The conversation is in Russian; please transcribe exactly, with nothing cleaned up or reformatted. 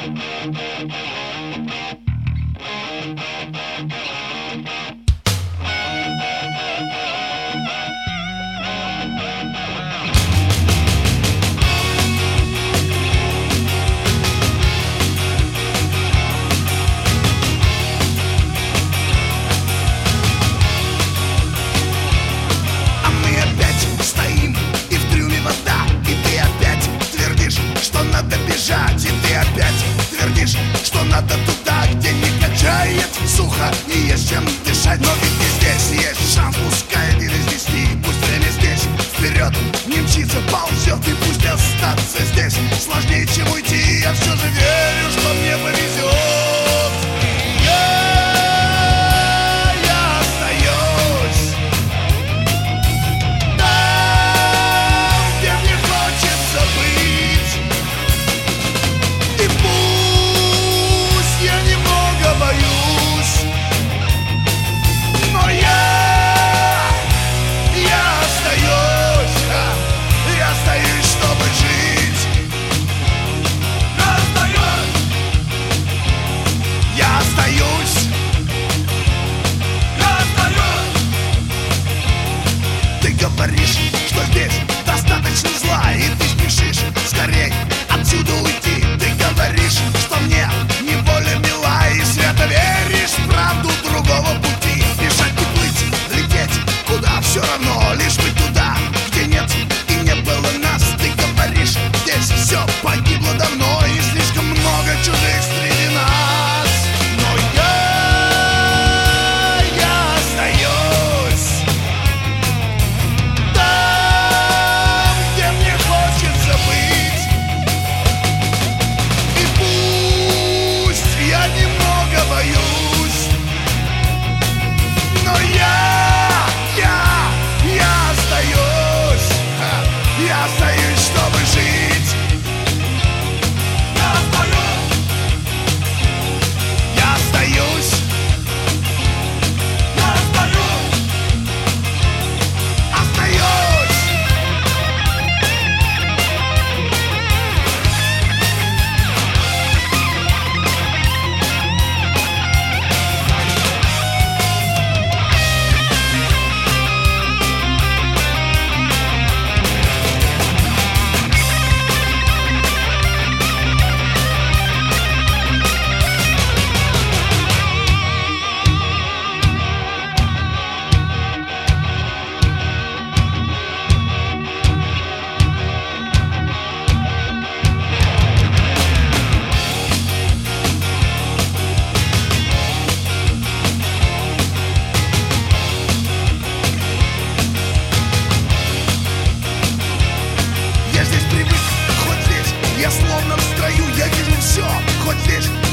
И ты опять твердишь, что надо туда, где не качает сухо и есть чем дышать. Но ведь и здесь есть шанс, пускай один из десяти. Пусть время здесь вперед не мчится, ползет. И пусть остаться здесь сложнее, чем уйти. Я все же верю, что мне повезет. Говоришь, что здесь достаточно зла, и ты спешишь скорей отсюда уйти. Ты говоришь, что мне неволя мила, и свято веришь в правду другого пути. Бежать и плыть, лететь, куда все равно, лишь быть туда, где нет и не было нас. Ты говоришь, здесь все погибло давно, и слишком много чужих среди нас. Но я, я остаюсь я словно в строю, я вижу все, хоть здесь